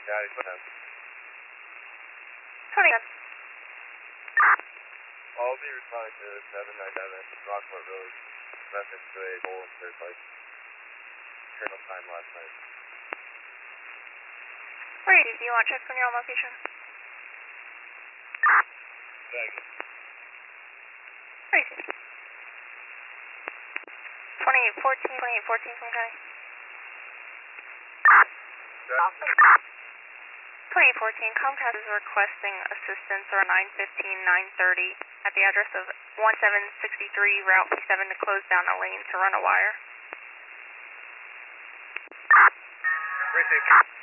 Daddy, put down. 20. I'll be responding to 797 Rockport Road, reference to a hole in third light. Internal time last night. Brady, do you want to check from your own location? Second. Brady. 2814 from County. 2014, Comcast is requesting assistance around 9:15, 9:30 at the address of 1763 Route P7 to close down a lane to run a wire. Received.